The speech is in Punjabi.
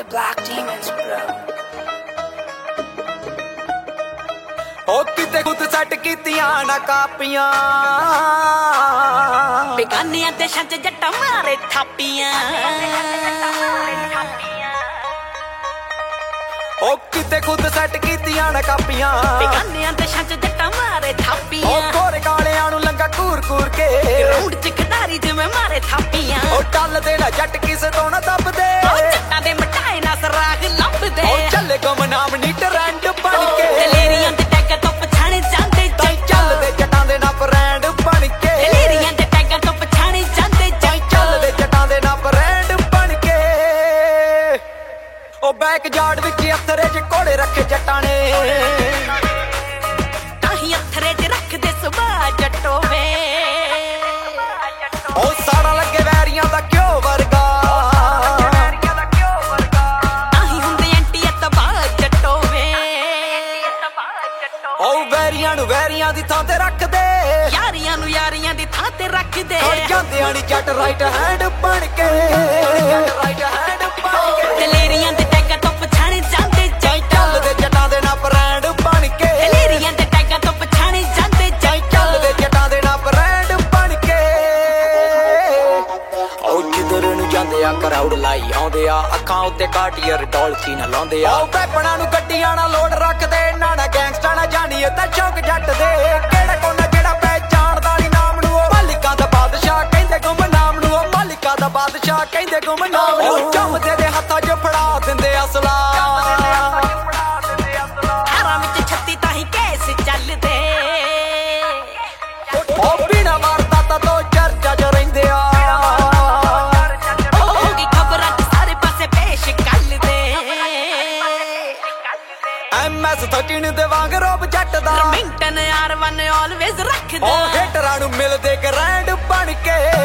Black Demons, bro. ਉਹ ਕਿਤੇ ਖੁਦ ਸੈੱਟ ਕੀਤੀਆਂ ਨਾ ਕਾਪੀਆਂ ਬੇਗਾਨਿਆਂ ਦੇਸ਼ਾਂ 'ਚ ਜੱਟਾਂ ਮਾਰੇ ਥਾਪੀਆਂ ਉਹ ਕਿਤੇ ਖੁਦ ਸੈੱਟ ਕੀਤੀਆਂ ਨਾ ਕਾਪੀਆਂ ਬੇਗਾਨਿਆਂ ਦੇਸ਼ਾਂ 'ਚ ਜੱਟਾਂ ਮਾਰੇ ਥਾਪੀਆਂ ਉਹ ਕੋਰੇ ਕਾਲਿਆਂ ਨੂੰ ਲੰਗਾ ਘੂਰ ਘੂਰ ਕੇ ਗਰਾਊਂਡ 'ਚ ਖਿਡਾਰੀ ਜਿਵੇਂ ਮਾਰੇ ਥਾਪੀਆਂ ਉਹ ਟੱਲਦੇ ਨਾ ਜੱਟ ਕਿਸੇ ਤੋਂ ਨਾ ਦੱਬਦੇ ਉਹ ਜੱਟਾਂ ਦੇ ਮਟਾਏ ਨਾ ਸਰਾਗ ਲੱਭਦੇ ਉਹ ਚੱਲੇ ਗੁਮਨਾਮ ਨੀ ਟਰੈਂਡ ਬਣ ਕੇ ਦਲੇਰੀਆਂ ਦੇ ਟੈਗਾਂ ਤੋਂ ਪਛਾਣੇ ਜਾਂਦੇ ਚੱਲਦੇ ਜੱਟਾਂ ਦੇ ਨਾਲ ਬ੍ਰਾਂਡ ਬਣ ਕੇ ਦਲੇਰੀਆਂ ਦੇ ਟੈਗਾਂ ਤੋਂ ਪਛਾਣੇ ਜਾਂਦੇ ਚੱਲਦੇ ਜੱਟਾਂ ਦੇ ਨਾਲ ਬ੍ਰਾਂਡ ਬਣ ਕੇ ਉਹ ਬੈਕ ਯਾਰਡ ਵਿੱਚ ਅਥਰੇ 'ਚ ਘੋੜੇ ਰੱਖੇ ਜੱਟਾਂ ਨੇ ਤਾਹੀਂ ਅਥਰੇ 'ਚ ਰੱਖਦੇ ਸੁਭਾ ਜੱਟੋ ਵੇ ਉਹ ਸਾੜਾ ਲੱਗੇ ਵੈਰੀਆਂ ਦਾ ਕਿਉਂ ਵਰਗਾ ਤਾਹੀਂ ਹੁੰਦੇ ਐਂਟੀ ਅਤਬਾ ਜੱਟੋ ਵੇ ਉਹ ਵੈਰੀਆਂ ਦੀ ਥਾਂ ਤੇ ਰੱਖਦੇ ਯਾਰੀਆਂ ਨੂੰ ਯਾਰੀਆਂ ਦੀ ਥਾਂ ਤੇ ਰੱਖਦੇ ਖੜ ਜਾਂਦੇ ਆਣੀ ਜੱਟ ਰਾਈਟ ਹੈਂਡ ਬਣ ਕੇ ਰਾਈਟ ਹੈਂਡ ਬਣ ਕੇ ਦਲੇਰੀਆਂ ਦੇ ਟੈਗਾਂ ਤੋਂ ਪਛਾਣੇ ਜਾਂਦੇ ਚੱਲਦੇ ਜੱਟਾਂ ਦੇ ਨਾਲ ਬ੍ਰਾਂਡ ਬਣ ਕੇ ਦਲੇਰੀਆਂ ਦੇ ਟੈਗਾਂ ਤੋਂ ਪਛਾਣੇ ਜਾਂਦੇ ਚੱਲਦੇ ਜੱਟਾਂ ਦੇ ਨਾਲ ਬ੍ਰਾਂਡ ਬਣ ਕੇ ਉਹ ਜਿੱਧਰ ਨੂੰ ਜਾਂਦੇ ਆ ਕਰਾਊਡ ਲਾਈ ਆਉਂਦੇ ਆ ਅੱਖਾਂ ਉੱਤੇ ਕਾਟੀਅਰ ਡੋਲਚੀ ਨਾ ਲਾਉਂਦੇ ਆ ਉਹ ਵੈਪਣਾਂ ਨੂੰ ਗੱਡੀਆਂ ਨਾਲ ਲੋਡ ਰੱਖਦੇ ਨਾ ਗੈਂਗਸਟਰਾਂ ਨਾਲ ਜਾਣੀਏ ਤਾਂ ਚੌਕ ਜੱਟ ਦੇ ਕਿਹੜਾ ਕੋਨਾ ਜਿਹੜਾ ਪਹਿਚਾਣਦਾ ਨੀ ਨਾਮ ਨੂੰ ਉਹ ਮਾਲਿਕਾਂ ਦਾ ਬਾਦਸ਼ਾਹ ਕਹਿੰਦੇ ਗੁੰਮਨਾਮ ਨੂੰ ਉਹ ਮਾਲਿਕਾਂ ਦਾ ਬਾਦਸ਼ਾਹ ਕਹਿੰਦੇ ਗੁੰਮਨਾਮ ਨੂੰ ਉਹ ਚਮਦੇ ਦੇ ਹੱਥਾਂ 'ਚ ਫੜਾ ਦਿੰਦੇ ਅਸਲਾ ਹਾਰਾਂ ਵਿੱਚ 36 ਤਾਹੀਂ ਕੇਸ ਚੱਲਦੇ ਉਹ ਬਿਨਾ ਵਾਰਦਾਤਾਂ ਤੋਂ ਚਰਚਾ 'ਚ ਰਹਿੰਦੇ ਆ ਹੋਗੀ ਖਬਰਾਂ 'ਚ ਸਾਰੇ ਪਾਸੇ ਪੇਸ਼ ਕੱਲਦੇ MS-13 ਦੇ ਵਾਂਗ ਰੋਬ ਜੱਟ ਦਾ ਰਮਿੰਟਨ R1 ਆਲਵੇਜ਼ ਰੱਖਦਾ ਉਹ ਹੇਟਰਾਂ ਨੂੰ ਮਿਲਦੇ ਗ੍ਰੈਂਡ ਬਣ ਕੇ